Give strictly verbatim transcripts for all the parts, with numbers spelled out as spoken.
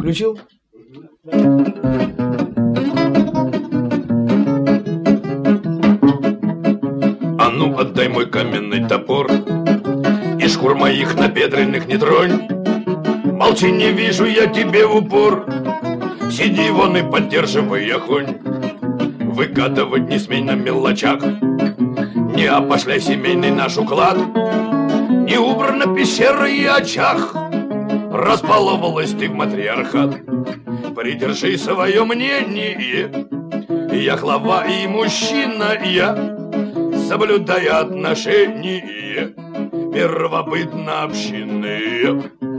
Включил? А ну, отдай мой каменный топор, и шкур моих набедренных не тронь. Молчи, не вижу я тебе в упор. Сиди вон и поддерживай огонь. Выкатывать не смей на мелочах. Не опошляй семейный наш уклад. Не убрана пещера и очаг. Разбаловалась ты в матриархат. Придержи свое мнение. Я глава и мужчина, я, соблюдая отношения первобытно-общинные.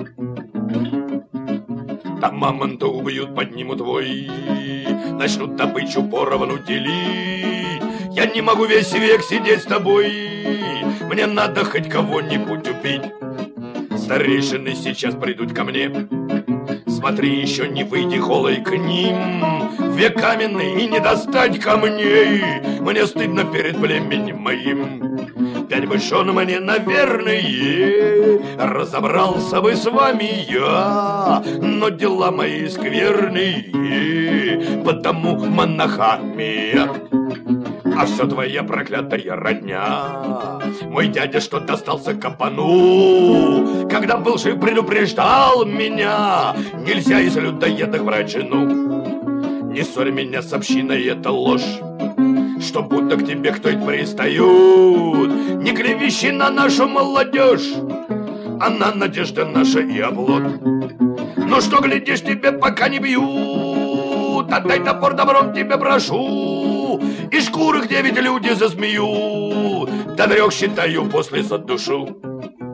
Там мамонта убьют, поднимут вой, начнут добычу поровну делить. Я не могу весь век сидеть с тобой, мне надо хоть кого-нибудь убить. Старейшины сейчас придут ко мне, смотри, еще не выйди голой к ним. Век каменный и не достать камней, мне стыдно перед племенем моим. Пять бы шон мне, наверное, разобрался бы с вами я, но дела мои скверные, потому монохамия. А все твоя проклятая родня. Мой дядя что достался капану, когда был жив, предупреждал меня: нельзя из людоедов брать жену. Не ссорь меня с общиной, это ложь, что будто к тебе кто-то пристают. Не клевещи на нашу молодежь, она надежда наша и оплот. Ну что глядишь, тебе пока не бьют, отдай топор, добром тебя прошу. И шкуры, где ведь люди засмеют, до трех считаю, после задушу.